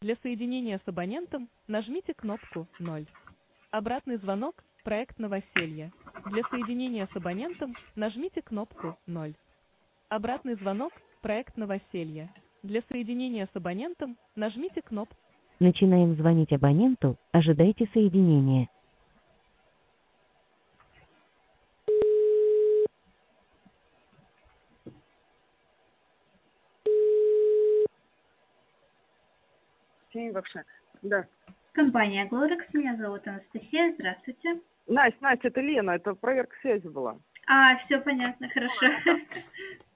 Для соединения с абонентом нажмите кнопку 0. Обратный звонок, проект новоселье. Для соединения с абонентом нажмите кнопку 0. Обратный звонок, проект новоселье. Для соединения с абонентом нажмите кнопку. Начинаем звонить абоненту, ожидайте соединения. Тень вообще. Да. Компания Глорекс, меня зовут Анастасия, здравствуйте. Настя, это Лена, это проверка связи была. Все понятно, хорошо.